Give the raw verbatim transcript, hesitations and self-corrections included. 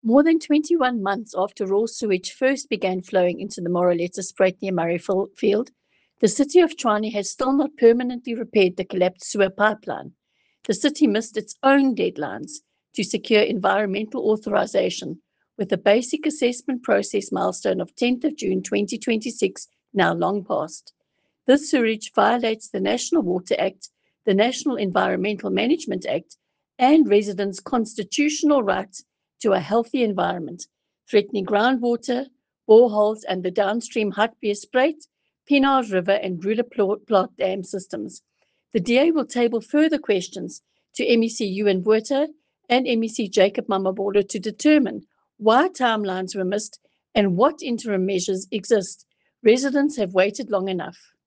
More than twenty-one months after raw sewage first began flowing into the Moroleta Spruit near Murrayfield, the city of Tshwane has still not permanently repaired the collapsed sewer pipeline. The city missed its own deadlines to secure environmental authorization, with the basic assessment process milestone of tenth of June twenty twenty-six now long past. This sewage violates the National Water Act, the National Environmental Management Act, and residents' constitutional rights to a healthy environment, threatening groundwater, boreholes, and the downstream Hartbeesspruit, Pienaar River, and Roodeplaat dam systems. The D A will table further questions to M E C Ewan Botha and M E C Jacob Mamabolo to determine why timelines were missed and what interim measures exist. Residents have waited long enough.